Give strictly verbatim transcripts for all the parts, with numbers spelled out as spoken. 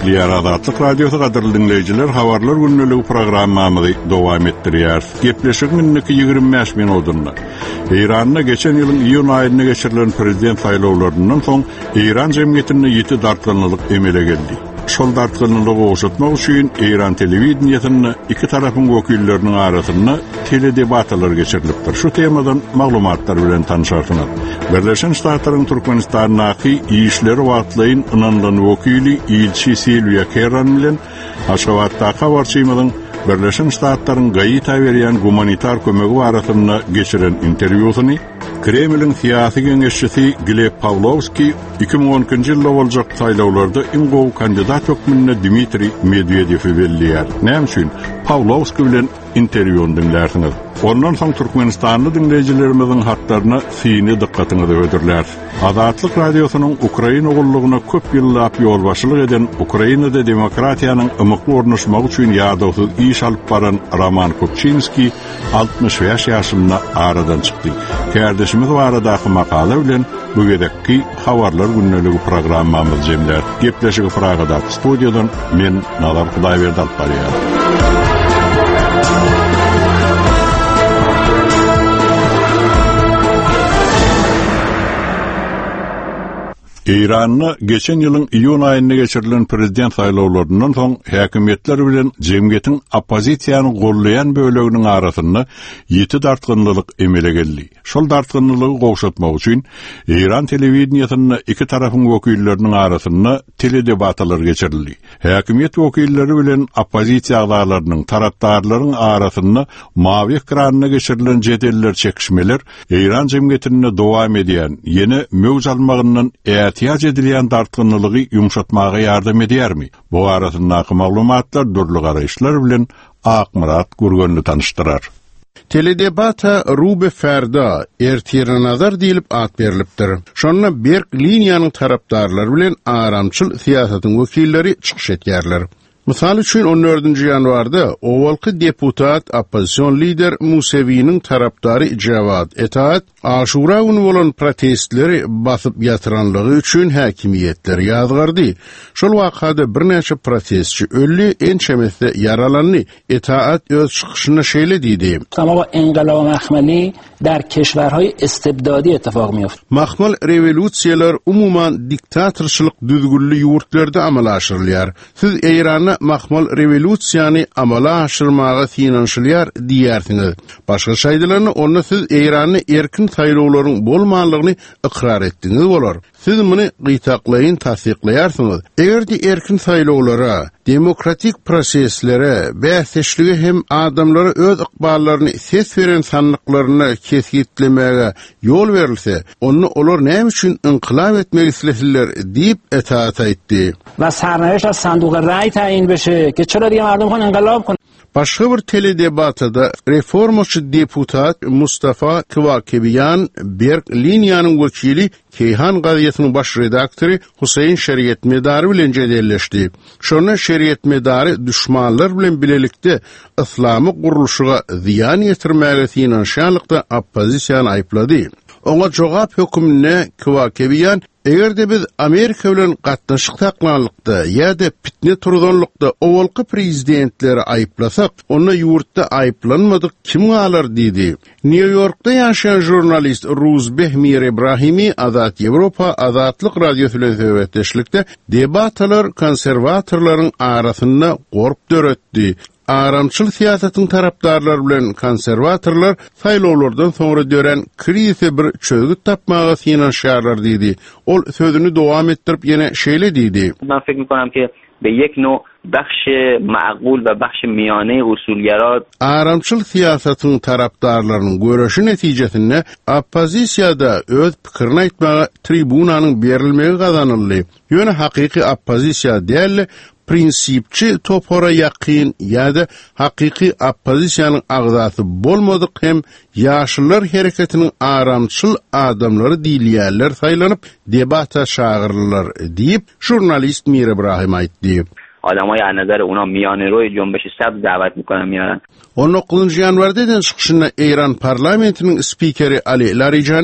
Ýa Azatlyk Radiosu gaderly dinleýijiler, habarlar günneligi programmamyzy dowam etdirýär. Gepleşik minniki ýygrimi beş minutunda. Iranda geçen ýylyň iýun aýyna geçirilen prezident saýlawlaryndan soň Iran jemgyýetine ýeti dartgynlyk emele geldi. Şol dartgynlygy oşatmak üçin Iran telewizionyny iki tarapyň wekilleriniň arasynda teledebatlar geçirilipdir. Şu temadan maglumatlar bilen tanışarsyňlar. Birleşen Ştatlaryň Türkmenistanyňky işleri wagtlaýyn ynanlan wekili Ilçi Silvia Kerran bilen Aşgabatda habarçymyň Birleşen Ştatlaryň gaýta berýän humanitar kömegi barasynda geçiren interwýusyny Kremlin siyasi kengeşçisi Gleb Pavlovski iki bin on ikinji ýylda boljak saýlawlarda iň gowy kandidat hökmünde Dmitri Medvedev'i belliýär. Näme üçin? Pavlovski bilen interwýuny dinlersiňiz. Ondan soň Türkmenistanly dinleýijilerimizin hatlaryna syny dikkatyňyzy ödürler. Azatlyk radiosynyň Ukraina gullugyna köp ýyllap ýolbaşçylyk eden Ukrainada demokratiýanyň ymykly ornaşmagy üçin ýadawysyz iş alyp baran Roman Kupczynski altmış beş ýaşynda aradan çykdy. Kardeşimiz baradaky makala bilen bu gedekki habarlar günneligi programmamyzy jemler. Gepleşigi Pragada studiýadan men Nazar Hudaýberdi alyp barýar. İran'na geçen yılın iyun ayında geçirilen prezident saýlawlaryndan soň häkimetler bilen jemgyýetiň opozisiýany gollayan böleginiň arasynda ýeti dartgynlyk emele geldi. Şol dartgynlygy gowşatmak üçin İran telewizionyny iki tarapyň wekilleriniň arasynda teledebatlar geçirildi. Häkimet wekilleri bilen opozisiýa agzalarynyň tarapdarlaryň arasynda mawy ekranyna geçirilen jedeller çekişmeler İran jemgyýetine dowam edýän ýene möwz almagyndan ihtiyaç edilen dartgınlığı yumuşatmağa yardım edermi? Bu arasındaki maglumatlar dörlü garaýşlar bilen Akmurat Gurgönlü tanıştırar. Teledebata Rube Ferda ertiýere nazar diýilip at berilipdir. Şonda Berk liniýanyň tarapdarlary bilen aramçyl siýasatyň wekilleri çykyş etýärler. Misal üçin on dördünji ýanwarda owalky deputat opozisiýon lider Musewiň tarapdary Javad Etat Aşura günü bolan protestleri basyp ýatyranlygy üçin häkimiýetler ýazgardy. Şol wakada bir näçe protestçi ölli, ençemesde yaralandy. Etat öz çykyşynda şeýle diýdi. Ama bu enqilab mahmali der keşwerhay istibdadi ettifaq miýafty. Mahmal revolúsiýalar umuman diktatorçylyk düzgünli ýurtlarda amala aşyrylýar. Siz Eýrana mahmal revolúsiýany amala aşyrmaga finanşylýar diýärsiňiz. Başga şaýdylaryny onda siz Eýrany erkin saýlawlaryň bolmanlygyny ikrar etdiňiz bolar. Siz muny gytaklaýyn tasdiqlaýarsyňyz. Egerdi erkin saýlawlara, demokratik proseslere, bäsleşligi hem adamlara öz ykballaryny ses beren sanlyklaryna kesgitlemege ýol berilse, onu olar näme üçin inqilab etmelisler diýip Etat aýtdy. Wa sarnaýaş az sanduqa raý taýin beşe, ki çora diýen adam hon inqilab kon. Başga bir teledebatada reformaçy deputat Mustafa Kıvakebiyan Berk liniýanyň wekili Keyhan gazetynyň baş redaktory Husayn Şeriýet Medary bilen jedelleşdi. Şonu Şeriýet Medary düşmanlar bilen bilelikde islamy gurulşyga ziýan ýetirmäge finansiýalykda opozisiýany aýplady. Oňa jogap hökümine Kıvakebiyan Egerde biz Amerika bilen gatnaşyk taklanlykda ýa-da pitne turdanlykda owalky prezidentleri aýplasak, onda ýurtda aýplanmadyk kim galar diýdi. New Yorkda ýaşaýan jurnalist Ruzbeh Mir Ibrahimi Azat Ýewropa Azatlyk radiosu bilen söhbetleşlikde debatlar konserwatorlaryň arasynda gorp döretdi. Aramçyl siýasatyň tarapdarlary bilen konserwatorlar saýlawlardan soňra dören krizi bir çözgüt tapmaga finansiýarlar diýdi. Ol sözüni dowam etdirip ýene şeýle diýdi. Ben fikir mikonam ki be ýek no baxş ma'qul we baxş miyane usulgara aramçyl siýasatyň tarapdarlarynyň görüşi netijesinde opozisiýada öz pikirini aýtmaga tribunanyň berilmegi gazanyldy. Ýöne hakyky opozisiýa däl prinsipçi topora ýakyn ýa-da hakyky opozisiýanyň agzasy bolmadyk hem ýaşylar hereketiniň aramçyl adamlary diýilýärler saýlanyp debata şagyrlylar diýip jurnalist Mir Ibrahim aýtdy. آدمای از نظر اونا میانه روی جنبش سبز دعوت میکنن میارن. on dokuzunji ýanwarda eden çykyşynda Eýran parlamentiniň spikeri Ali Larijani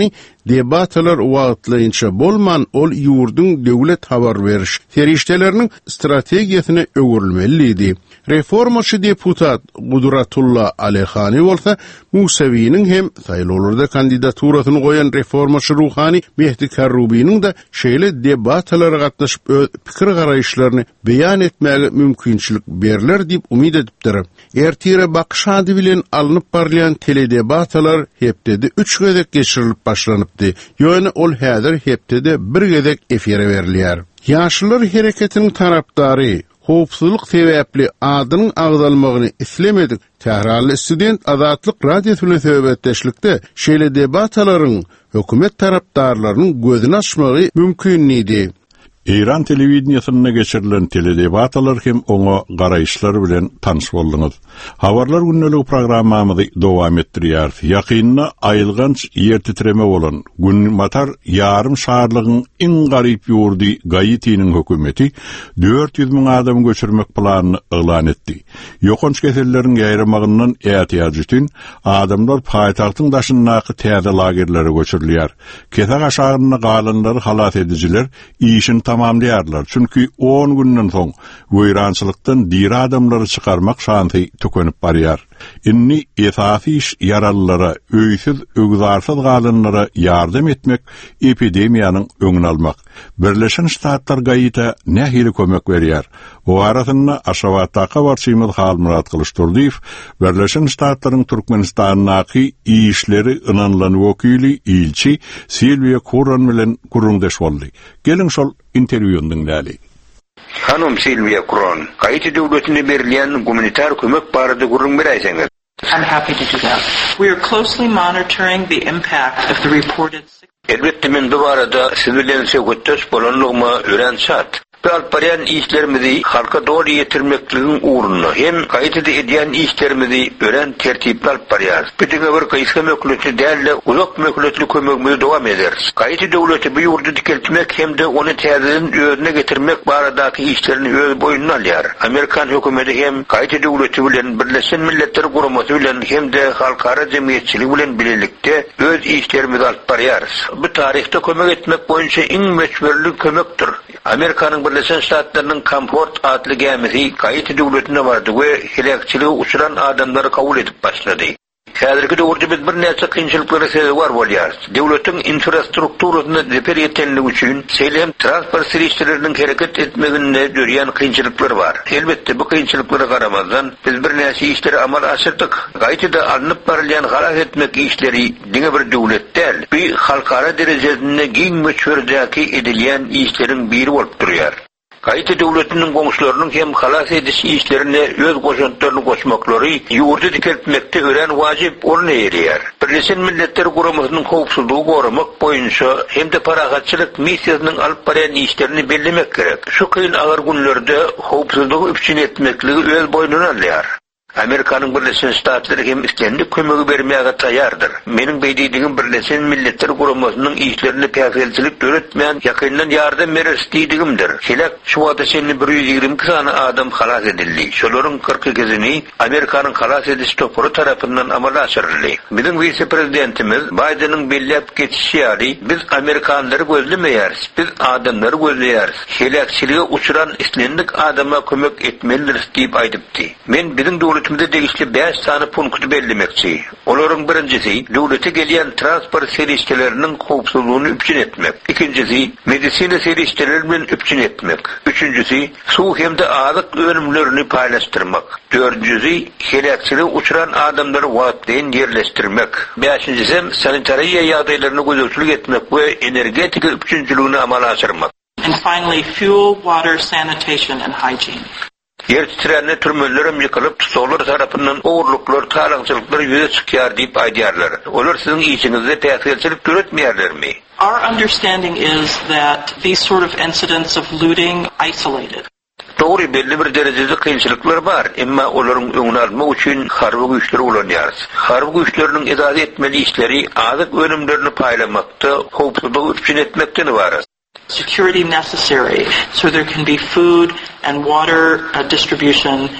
debatalar wagtlaýynça bolman ol ýurdun döwlet habar beriş terişdeleriniň strategiýasyna öwürülmeliydi. Reformaçy deputat Gudratullah Alehani bolsa Musawi'nin hem saýlawlarda kandidaturasyny goýan reformaçy Ruhani Mehdi Karrubi'nin de şeýle debatalara gatnaşyp pikir garaýşlaryny beýan etmäge mümkinçilik berler diýip umyd edipdir. Ertire bakşady bilen alınıp barlayan teledebatalar hepdede üç gezek geçirilip başlanıpdy. Ýöne ol häzir hepdede bir gezek efire berilýär. Ýaşlylar hereketiniň tarapdary howpsuzlyk sebäpli adynyň agdalmagyny islemedik. Tehrarly student Azatlyk radiosyna söhbetdeşlikde şeýle debatalaryň hökümet tarapdarlarynyň gözüni açmagy mümkinligi. İran televiziýasyna geçirilen teledebatalar hem oňa garaýşlar bilen tanış boldyňyz. Habarlar günneligi programmamyzy dowam etdirýär. Ýakynda aýylganç ýer titreme bolan gün matar ýarym şaharlygyň iň garyp ýurdy Gaitiniň hökümeti dört yüz miň adam göçürmek planyny elan etdi. Ýokanç keselleriniň ýaýramagyndan ähtiýaç üçin adamlar paýtagtyň daşyndaky täze lagerlere göçürilýär. Kesag aşagyna galanlary halat edijiler işin tamamlaýarlar. Çünki on günden soň wýrançylykdan diri adamlary çykarmak şansy tökenip barýar. Inni esasy iş yaralılara, öýsüz, ögzarsyz galanlara ýardam etmek, epidemiýanyň öňüni almak. Birleşen Ştatlar gaýta nähili kömek berýär. Bu arasynda Aşgabatda barçymyz Halmurat Kılıçdarow, Birleşen Ştatlaryň Türkmenistanyňky işleri ynanlan wekili ilçi Silvia Kuran bilen guruldaş boldy. Gelin şol interwýuny dinläli. Hanım Silvia Kuran, Haiti döwletine berilýän humanitar kömek barada gurrun beräýseňiz. I'm happy to do that. We are closely monitoring the impact of the reported... Elbette men bu arada sizilen söhbetdeş bolanlygyma öğrensat. Alparyan işlerimizi halka doğru yetirmekliğin uğruna hem Haiti'de ediyen işlerimizi öğren tertipli alparyan. Bütüne bir kayıska mökleti değerli uzak mökletli kömekimizi devam ederiz. Haiti devleti bu yurdu dikeltmek hem de onu tezinin özüne getirmek baradaki işlerini öz boyununa alıyar. Amerikan hükümeti hem Haiti devleti bilen Birleşen Milletler Kuruması bilen hem de halkara cemiyetçilik bilen birlikte öz işlerimizi alparyarız. Bu tarihte kömek etmek boyunca en meşverli kömektir. Amerikanın Birleşen Ştatlarynyň Comfort adly gemisi Haiti döwletine bardy we helakçylygy uçuran adamlary kabul edip başlady. Häzirki döwürde biz bir näçe kynçylyklara sebäp bar bolýar. Döwletiň infrastrukturasyny deper etenligi üçin seýlem transport serişleriniň hereket etmeginde görýän kynçylyklar bar. Elbetde bu kynçylyklara garamazdan biz bir näçe işleri amal aşyrdyk. Haiti'de alınıp barylýan halat etmek işleri diňe bir döwlet däl. Bu halkara derejesinde giň meşhurdäki edilýän işleriň biri bolup durýar. Haiti döwletiniň goňşularynyň hem halas ediş işlerine öz goşantlaryny goşmaklary ýurdu dikeltmekde ören wajyp orny erýär. Birleşen Milletler Guramasynyň howpsuzlygy goramak boýunça hem de paragatçylyk missiýasynyň alyp barýan işlerini bellemek gerek. Şu kyn agar günlerde howpsuzlygy üçin etmekligi öz boýnuna alýar. Amerikanyň Birleşen Ştatlary hem islendik kömegi bermäge taýýardyr. Meniň beýdiğim Birleşen Milletler Guramasynyň işlerini päsgelçilik döretmän ýakyndan ýardam berýärdigimdir. Helak şu wagtda şeýle bir yüz ýigirme sany adam halas edildi. Şolaryň kırk ikisini Amerikanyň halas ediş topary tarapyndan amala aşyryldy. Biziň vice-prezidentimiz Bidenyň bellep geçişi ýaly biz Amerikanlary gözlemeýäris, biz adamlary gözleýäris. Helakçylyga uçuran islendik adama kömek etmelidir diýip aýdypdy. Men biziň döwletimizde degişli beş sany punkt bellemekçi. Olaryň birincisi döwlete gelýän transport serişçileriniň howpsuzlygyny üpçün etmek. İkincisi medisina serişçileri bilen üpçün etmek. Üçüncüsi suw hem de azyk önümlerini paýlaşdyrmak. Dördüncüsi helakçylyga uçuran adamlary wagtynda ýerleşdirmek. Beşincisi sanitariýa ýagdaýlaryny gözlemçilik etmek we energetika üpçünçiligini amala aşyrmak. And finally, fuel, water, sanitation and hygiene. Yer titrenine türmelerim yıkılıp tutuqlar tarafından oğurluklar, talancılıklar yüze çıkýar diýip aýdýarlar. Olar siziň işiňizde täsirçilik göretmeýärlermi? Our understanding is that these sort of incidents of looting isolated. Doğru belli bir derecede kynçylyklar bar, emma olaryň öňüni almak üçin harby güýçleri ulanýar. Harby güýçleriniň edary etmeli işleri azyk önümlerini paýlamakda, howpsuzlygy üçin etmekden ibaret. Security necessary so there can be food and water uh, distribution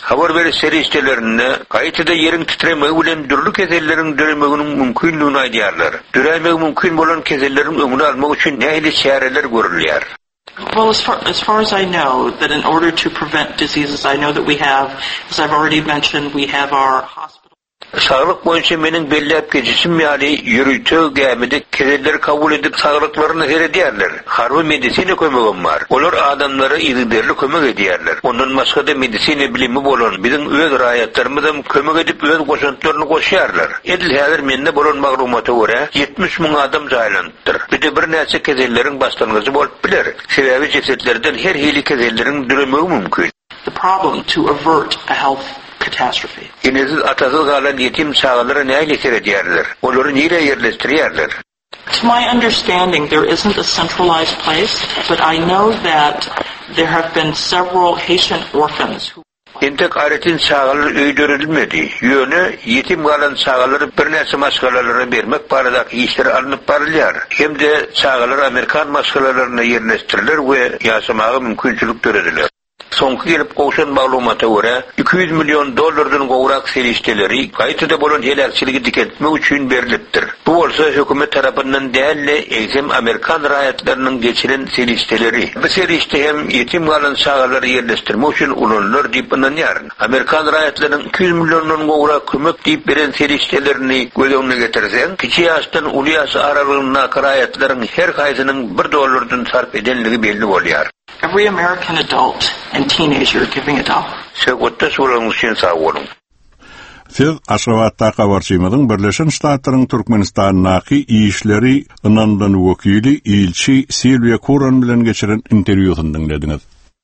Habar veri seriştelerinde kayıtıda yerin titreme bilen dürlü kezellerin dönemeginin mümkünlüğünü aydiyarlar. Döremek mümkün bolan kezellerin ömrünü almak için nehli çareler görülüyor. Well, as far, as far as I know, that in order to prevent diseases, I know that we have, as I've already mentioned, we have our hospital. Sağlık boyunca menin bellep geçisim meali yürütü gämede kezelleri kabul edip sağlıklarını her edýärler. Harby medisine kömegim var. Olar adamlara ýygyderli kömek edýärler. Ondan başga da medisine bilimi bolan bizim öz raýatlarymyzdan kömek edip öz goşantlaryny goşýarlar. Edil häzir mende bolan maglumata görä yetmiş min adam jaýlandyr. Bir de bir näçe kezellerin başlangyjy bolup biler. Sebebi cesetlerden her hili kezellerin düremegi mümkün. The problem to avert a health catastrophe. Inesiz atasız galan yetim çağalara näle edýärler? Olary nire yerleştirýärler? To my understanding, there isn't a centralized place, but I know that there have been several Haitian orphans who Entek aretin çağalar öýdürilmedi. Ýöne yetim galan çağaları bir näçe maskalalara bermek baradaky işler alınıp barylýar. Hem de çağalar Amerikan maskalalarına yerleştirilir we ýaşamagy mümkinçilik görediler. Soňky gelip goşan maglumata görä iki yüz milyon dollardan gowrak serişteleri gaýtyda bolan helakçyligi diketmek üçin berilipdir. Bu bolsa hökümet tarapyndan dälle egzem Amerikan raýatlarynyň geçiren serişteleri. Bu serişte hem yetim galan çağalary yerleşdirmek üçin ulanlar diýip inanýar. Amerikan raýatlarynyň iki yüz milyondan gowrak kömek diýip beren seriştelerini göz getirsen, kiçi ýaşdan uly ýaş aralygynda raýatlaryň her haýsynyň bir dollardan sarp edenligi belli bolýar. Every American adult and teenager giving a dollar. Segotda sorulan için sağ olun. Siz Aşgabatda habarçymyň Birleşen Ştatlaryň Türkmenistanyňky işleri ynandan wekili ilçi Silvia Kuran bilen geçiren interwýusyny dinlediňiz.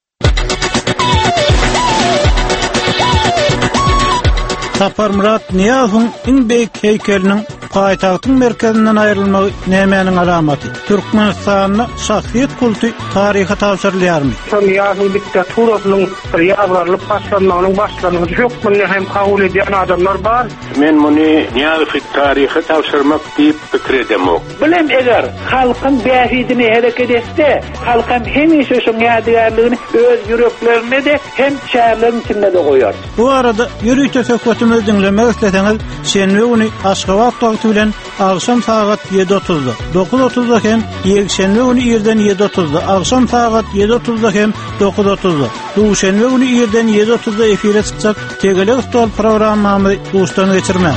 Sapar Murat Niýazowyň iň beýik heýkeliniň paýtagtyň merkezinden aýrylmagy nämeniň alamaty? Türkmenistanyň şahsiýet kulty taryhy tapşyrylýarmy? Niýazow diktaturasynyň bir ýagralyp başlanmagynyň başlangyjy hökmüni hem kabul edýän adamlar bar. Men muny Niýazow taryhy tapşyrmak diýip pikir edemok. Bilem eger halkyň bähidini hereket etse, halkym hemişe şu ýadygärligini öz ýüreklerine de hem şäherleriň içinde de goýar. Bu arada ýürüýte söhbetimizi dinlemek isleseňiz, şenbe güni Aşgabat wagty bilen agşam saat ýedi otuzda, dokuz otuzda hem ýekşenbe güni ýerden ýedi otuzda, agşam saat ýedi otuzda hem dokuz otuzda. Duşenbe güni ýerden ýedi otuzda efire çykjak Tegelik stol programmamy duşdan geçirmek.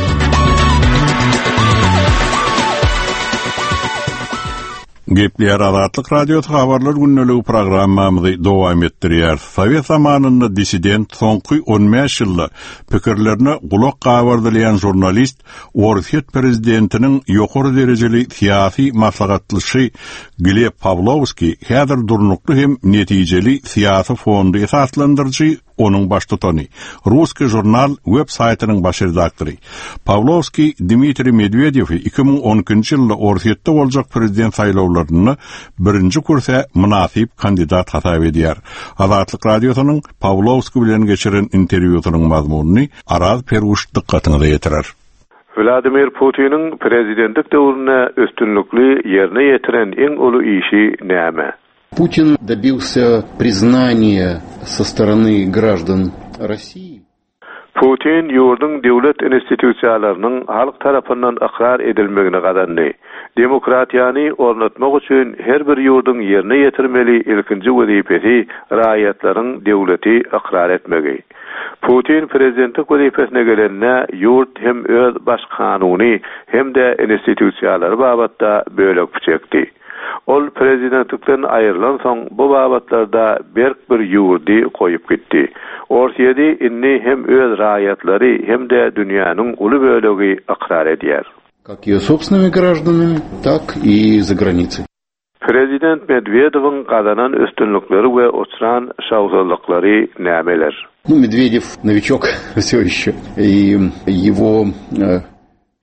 Gepler Azatlyk radioda habarlar günneligi programmamyzy dowam etdirýär. Sowet zamanynda dissident soňky on beş ýylda pikirlerini gulak gabardylýan jurnalist Orset prezidentiniň ýokary derejeli syýasy maslahatçysy Gleb Pavlovski häzir durnukly hem netijeli syýasy fondy esaslandyrjy onun baş tutany. Ruski jurnal web saytynyň baş redaktory. Pavlovski Dmitri Medvedew iki bin on ikinji ýylda Orsetde boljak prezident saýlawlaryny birinji kursa münasip kandidat hasap edýär. Azatlyk radiosynyň Pavlovski bilen geçiren interwýusynyň mazmunyny Araz Peruş dikkatyňize ýetirer. Vladimir Putin'in prezidentlik döwrüne östünlükli ýerine ýetiren eň uly işi näme? Путин добился признания со стороны граждан России. Putin ýurdun döwlet institusiýalarynyň halk tarapyndan ikrar edilmegini gadandy. Demokratiýany ornatmak üçin her bir ýurdun ýerine ýetirmeli ilkinji wezipesi raýatlaryň döwleti ikrar etmegi. Putin prezidentlik wezipesine gelende ýurt hem öz baş kanuny hem de institusiýalary babatda bölek çekdi. Ol prezidentlikden aýrylan soň bu babatlarda berk bir ýurdy goýup gitdi. Orsyedy inni hem öz raýatlary hem de dünýäniň uly bölegi ikrar edýär. Как её собственными гражданами, так и за границей. Prezident Medvedev'in kazanan üstünlükleri ve oturan şahsızlıkları nämeler? Ну, Медведев новичок все еще, и его...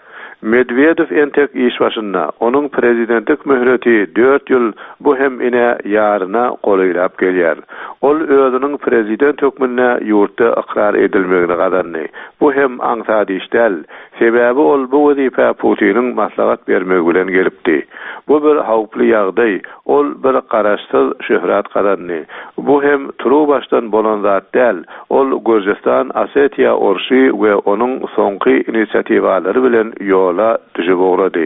Medvedev entek iş başında, onun prezidentlik mühreti dört yıl bu hem ine yarına qolyap gelýär. Ol özünün prezident hökmüne yurtda ikrar edilmegini gadanny. Bu hem aňsady işdäl. Sebäbi ol bu wezife Putinin maslahat bermegi bilen gelipdi. Bu bir hawply ýagdaý, ol bir garaşsyz şöhrat gadanny. Bu hem turu başdan bolan zat däl. Ol Gürcistan, Osetiya orşy we onun soňky inisiatiwalary bilen yola düşüp uğradı.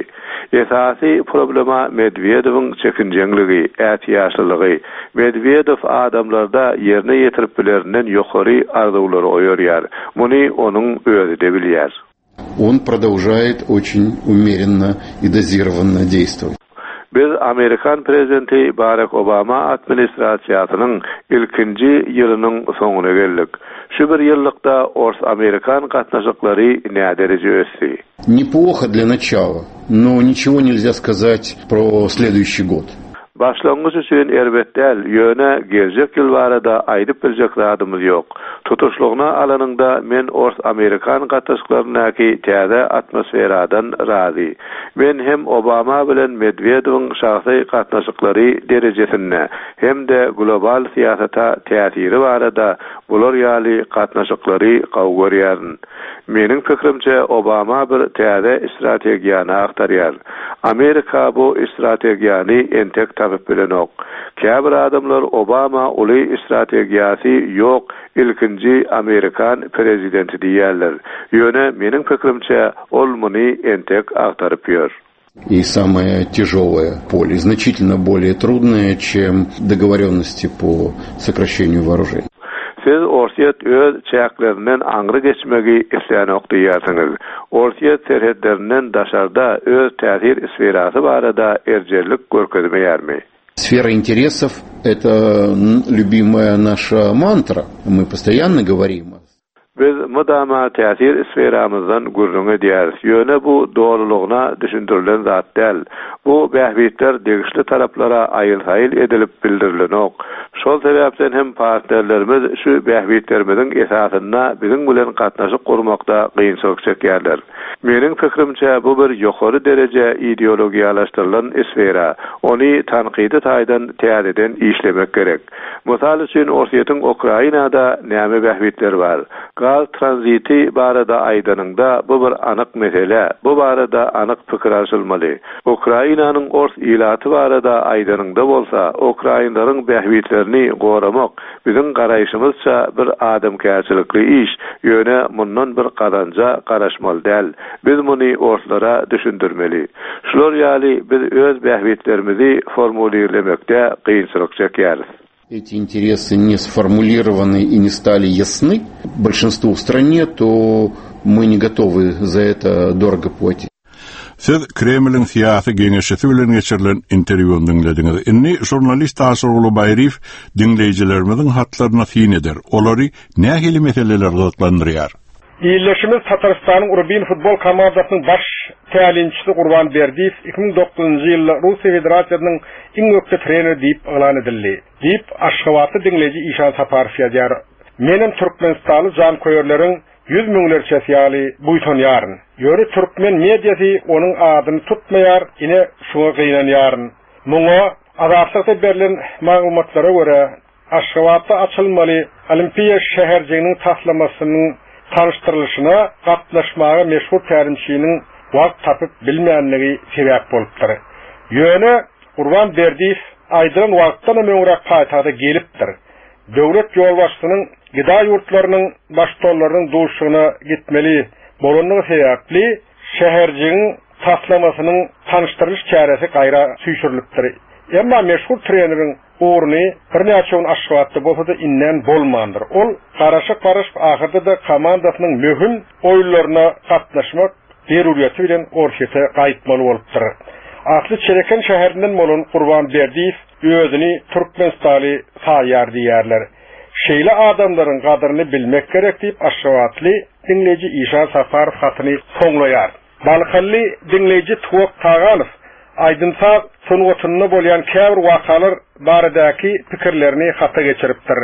Esasy problema Medvedev'in çekinjenligi, ätiýaşlygy. Medvedev adamlarda yerine ýetirip bilerinden ýokary arzuwlary oýarýar. Muny onun özü de bilýär. Он продолжает очень умеренно и дозированно действовать. Biz Amerikan prezidenti Barack Obama administrasiýasynyň ilkinji ýylynyň soňuna geldik. Şu bir ýyllykda Ors Amerikan gatnaşyklary näme derece ösdi? Неплохо для начала, но ничего нельзя сказать про следующий год. Başlangyç üçin erbetdäl, ýöne geljek ýyl barada aýdyp biljek zadymyz ýok. Tutuşlygyna alanynda men Ors Amerikan gatnaşyklarynyňky täze atmosferadan razy. Men hem Obama bilen Medvedewiň şahsy gatnaşyklary derejesinde hem de global siýasata täsiri barada bular ýaly gatnaşyklary gawgörýärn. Mening fikrimçe Obama bir täze strategiýany aktarýar. Amerika bu strategiýany entek tapyp bilenok. Käbir adamlar Obama uly strategiýasy ýok, ilkinji Amerikan prezidenti diýerler. Ýöne mening fikrimçe ol muny entek aktaryp ýör. И самое тяжелое поле, значительно более трудное, чем договоренности по сокращению вооружений. Siz Orsiýet öz çäklerinden aňry geçmegi isleýänok diýersiňiz. Orsiýet serhedlerinden daşarda öz täsir sferasy barada erjerlik görkezmeýärmi? Сфера интересов – это любимая наша мантра. Мы постоянно говорим. Biz mudama täsir sferamyzdan gurrun edýäris. Ýöne bu doğrulugyna düşündirilen zat däl. Bu bähbitler degişli taraplara aýyl-saýyl edilip bildirilenok. Şol sebäpden hem partnerlerimiz şu bähbitlerimiziň esasyna biziň bilen gatnaşyk gurmakda gynçylyk çekýärler. Meniň fikrimçe bu bir ýokary derece ideologiýalaşdyrylan sfera. Ony tanqidi taýdan täzeden işlemek gerek. Mysal üçin Orsiýetin Ukrainada näme bähbitler bar? Gaz tranziti barada aýdanynda bu bir anyk mesele. Bu barada anyk pikir alşylmaly. Ukrainanyň Ors ilaty barada aýdanynda bolsa, Ukrainlaryň bähbitlerini goramak biziň garaýşymyzça bir adamkärçilikli iş. Ýöne mundan bir gazanja garaşmaly däl. Biz muny Orslara düşündirmeli. Şular ýaly biz öz bähbitlerimizi formulerlemekde gynçylyk çekýäris. Эти интересы не сформулированы и не стали ясны большинству в стране, то мы не готовы за это дорого платить. Siz Kremlin siyasi geňeşisi bilen geçirilen interwýuny dinlediňiz. Inni jurnalist Asyrulu Baýriw dinleýijilerimiziň hatlaryna fin eder. Olary nähili meseleler gyzyklandyrýar. İýleşimiz Tatarstanyň Urbin futbol komandasynyň baş tälinçisi Gurban Berdiýew iki bin dokuzunçy ýylda Russiýa Federasiýasynyň iň öňkü treneri diýip elan edildi. Diýip aşgabatly dinleýiji Işan Saparow ýazýar. Menem Türkmenistanly jankoýerleriň yüz miňlerçe ýaly buýtanýaryn. Ýöre türkmen mediýasy onuň adyny tutmaýar, ine şuňa gynanýaryn. Muňa azapsykda berilen maglumatlara görä Aşgabatda açylmaly Olimpiýa şäherjiginiň taslamasynyň tanıştırılışına gatnaşmaga meşhur tärimçiniň wagt tapyp bilmeýänligi sebäp bolupdyr. Ýöne Gurban Berdiýew aýdyran wagtdan öňrek paýtagda gelipdir. Döwlet ýolbaşçynyň gida ýurtlarynyň başdollarynyň duşugyna gitmeli bolanyň sebäpli şäherjiň taslamasynyň tanıştyrylış çäresi gaýra süýşürilipdir. Emma meşhur treneriň uğrunu bir näçe aşgabatda bolsa da innen bolmandyr. Ol garaşyk barışyp ahyrda da komandasynyň möhüm oýunlaryna gatnaşmak deruriýeti bilen Orsiýete gaýtmaly bolupdyr. Asly Çereken şäherinden bolan Gurban Berdiýew özüni Türkmenistany saýar diýerler. Şeýle adamlaryň gadyryny bilmek gerek diýip aşgabatly dinleýiji Işan Saparow hatyny soňlaýar. Balkally dinleýiji Tuwak Taganow aýdynsa sunuwatyny bolýan käbir wakalar baradaky pikirlerini hata geçiripdir.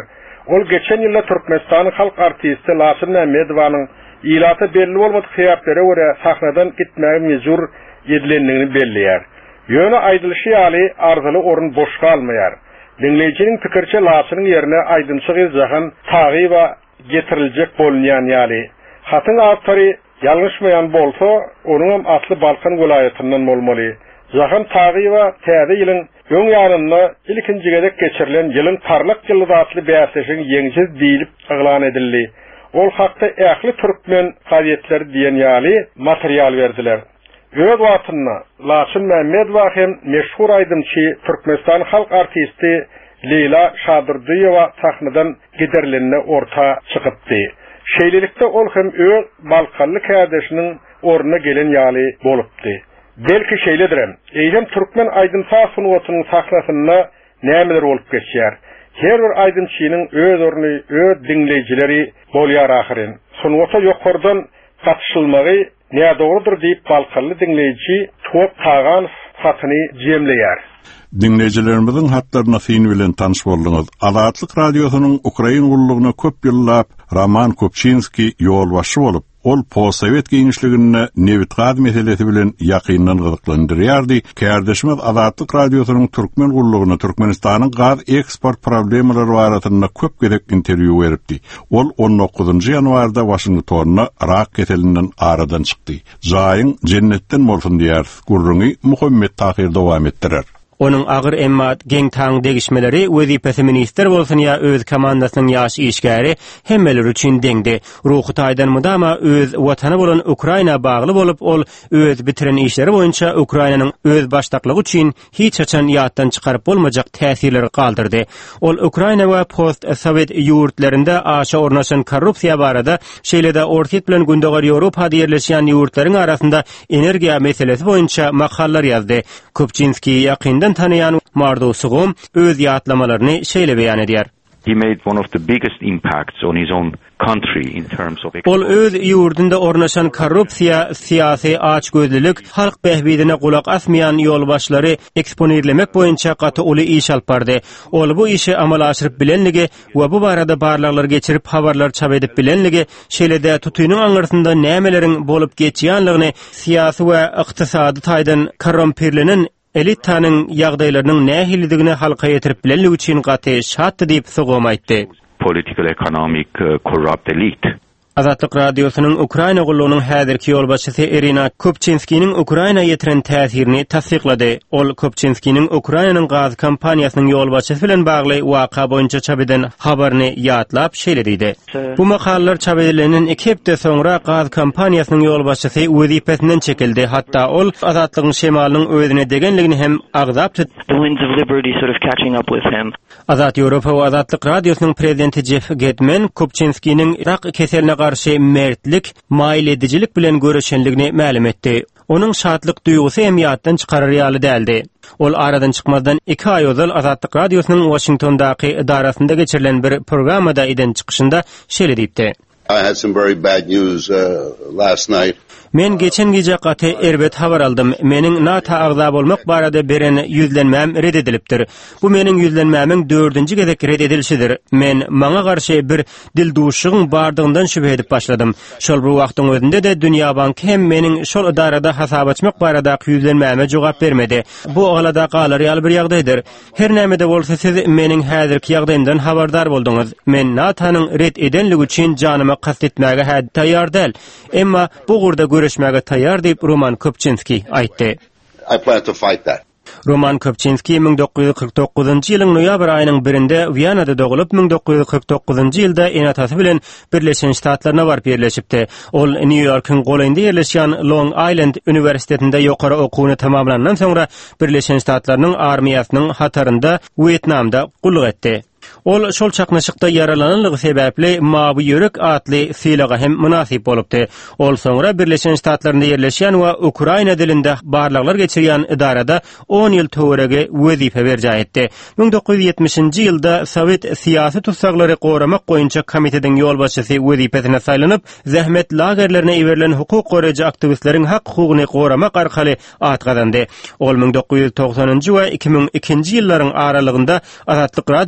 Ol geçen ýylda Türkmenistan'ın halk artisti Lasyn Mämmedowanyň ýylaty belli bolmady hyýaplary görä sahnadan gitmäge mejbur edilendigini belliýär. Ýöne aýdylşy ýaly arzuly orun boş galmaýar. Dinleýijiniň pikirçe Lasynyň ýerine aýdynçyk ýahan tagyba getiriljek bolýan ýaly. Hatyň awtory ýalňyşmaýan bolsa, onuň asly Balkan welaýatyndan bolmaly. Jahan tagyba täze ýylyň öň ýarynda ilkinji gedek geçirilen ýylyň parlak ýyldazly bäsleşiň ýeňsiz diýilip aglan edildi. Ol hakda ähli türkmen gazetleri diýen ýaly material berdiler. Öz wagtynda Lasyn Mämmedowa hem meşhur aýdymçy Türkmenistan halk artisti Leyla Şadyrdyýewa sahnadan giderilende orta çykypdy. Şeýlelikde ol hem öz Balkanly kädeşiniň oruna gelen ýaly bolupdy. Belki şeýledirem. Eýlem türkmen aýdymça sunuwatynyň sahnasyna nämeler bolup geçýär. Her bir aýdymçynyň öz orny, öz dinleýijileri bolýar ahyrin. Sunuwata ýokardan gatşylmagy näme dogrudur diýip Balkanly dinleýiji Tuğ Tagan fatyny jemleýär. Dinleyijilerimizin hatlaryna fin bilen tanış boldyňyz. Azatlyk radiosynyň Ukraina gullugyna köp ýyllap Roman Kopczynski ýolbaşy bolup, ol post-sowet giňişligine nevit gaz meselesi bilen ýakyndan gyzyklandyrýardy. Kärdeşimiz Azatlyk radiosynyň türkmen gullugyna Türkmenistanyň gaz eksport problemleri baratyna köp gerek interwýu beripdi. Ol on dokuzunçy ýanwarda Washingtonna rak keselinden aradan çykdy. Jaýyň jennetden bolsun diýär. Gurrungy Muhammed Tahir dowam etdirer. Onun agyr emmat geň taň degişmeleri wezipesi minister bolsun ýa öz komandasynyň ýaş işgäri hemmeler üçin deňdi. Ruhy taýdan mydama öz watany bolan Ukraina bagly bolup, ol öz bitiren işleri boýunça Ukrainanyň öz başdaklygy üçin hiç açan ýatdan çykaryp bolmajak täsirleri galdyrdy. Ol Ukraina we post-sowet ýurtlarynda aşa ornaşan korrupsiýa barada şeýlede ortat bilen gündogar Ýewropada ýerleşýän ýurtlaryň arasynda energiýa meselesi boýunça makallalar ýazdy. Kopczynski ýakyndan tanıyan Mardo Sugum öz ýatlamalarını şeýle beýan edýär. He made one of the biggest impacts on his own country in terms of Ol öz ýurdunda ornaşan korrupsiýa, siýasy açgözlülük, halk behbidine gulak asmayan ýolbaşlary eksponerlemek boýunça gaty uly iş alp bardy. Ol bu işi amala aşyryp bilenligi we bu barada barlaklar geçirip habarlar çap edip bilenligi, şeýlede tutuýnyň aňyrsynda nämeleriň bolup geçýänligini, siýasy we ykdysady taýdan korrumpirlenen elitanyň ýagdaýlarynyň nähilidigini halka ýetirip bilenligi üçin gaty şatdy diýip sogum aýtdy. Political, economic, uh, corrupt elite. Azatlyk radiosynyň Ukraina gullugynyň häzirki ýolbaşçysy Irina Kopczynskiň Ukraina ýetiren täsirini tasdiqlady. Ol Kopczynskiň Ukrainanyň gaz kompaniýasynyň ýolbaşçysy bilen bagly waka boýunça çap eden habaryny ýatlap şeýle diýdi. Bu makallalar çap edilenden iki hepde soňra gaz kompaniýasynyň ýolbaşçysy wezipesinden çekildi. Hatda ol azatlygyň şemalynyň özüne degenligini hem agzap tutdy. The winds of liberty sort of catching up with him. Azat Ýewropa we Azatlyk radiosynyň prezidenti Jeff Getman Kopczynskiň rak keseline garşy mertlik, maýil edijilik bilen göreşenligini ma'lum etdi. Onuň şatlyk duýgusy hem ýatdan çykarar ýaly däldi. Ol aradan çykmazdan iki ay özel Azatlyk radiosynyň Washingtondaky idarasynda geçirilen bir programmada eden çykyşynda şeýle diýipdi. I had some very bad news uh, last night. Men geçen gece gaty erbet habar aldım. Meniň nata agza bolmak barada beren ýüzlenmem reddedilipdir. Bu meniň ýüzlenmämiň dördünji gezek reddedilişidir. Men maňa garşy bir dilduşygyň bardygyndan şüphe edip başladym. Şol bir wagtyň özünde de Dünýä Banky hem meniň şol idarada hasap açmak barada ýüzlenmäme jogap bermedi. Bu aglada galar ýaly bir ýagdaýdyr. Her näme-de bolsa siz meniň häzirki ýagdaýymdan habardar boldyňyz. Men natanyň red edenligi üçin janymy kastetmäge häzir taýýar däl. Emma bu gurda görüşmäge taýýar diýip Roman Kopczynski aýtdy. I plan to fight that. Roman Kopczynski ming dokuz yüz kırk dokuzunçy ýylyň noýabr aýynyň birinde Wienada dogulup ming dokuz yüz kırk dokuzunçy ýylda enatasy bilen Birleşen Ştatlaryna barıp ýerleşipdi. Ol New Yorkyň golanynda ýerleşýän Long Island Üniversitetinde ýokary okuwyny tamamlandan soňra Birleşen Ştatlarynyň armiýasynyň hatarynda Vietnamda gulluk etdi. Ol şol çaknaşykda yaralananlygy sebäpli Mawy Ýörek atly sylaga hem münasip bolupdy. Ol soňra Birleşen Ştatlarynda ýerleşýän we Ukraina dilinde barlaklar geçirýän idarada on ýyl töwerege wezipe berjä etdi. ming dokuz yüz ýetmişinçi ýylda Sowet siýasy tutsaklary goramak goýunça komitetiň ýolbaşçysy wezipesine saýlanyp, zähmet lagerlerine ýeberilen hukuk goraýjy aktivistleriň hak hukugyny goramak arkaly at gazandy. Ol ming dokuz yüz doksanynjy we iki ming ikinji ýyllaryň aralygynda Azatlyk radiosynyň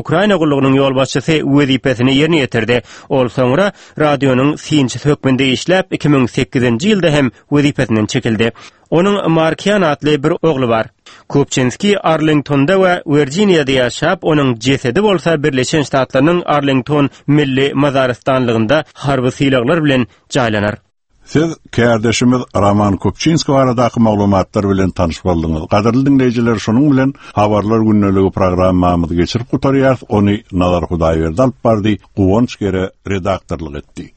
Ukraina gullugynyň ýol başçysy wezipesini ýerine ýetirdi. Ol soňra radionyň synçy hökmünde işläp iki ming sekizinji ýylda hem wezipesinden çekildi. Onun Markian adlı bir oğlu var. Kupczynski Arlington'da ve Virginia'da yaşap, onun cesedi bolsa Birleşen Ştatlarynyň Arlington Milli Mazaristanlygynda harby silahlar bilen jaýlanar. Siz kärdeşimiz Roman Kupczynski baradaky maglumatlar bilen tanyş boldyňyz. Gaderly dinleýijiler, şonuň bilen habarlar günneligi programmamyzy geçirip gutarýar. Ony Nazar Hudaýberdi alyp bardy, Guwonç gere redaktorlyk etdi.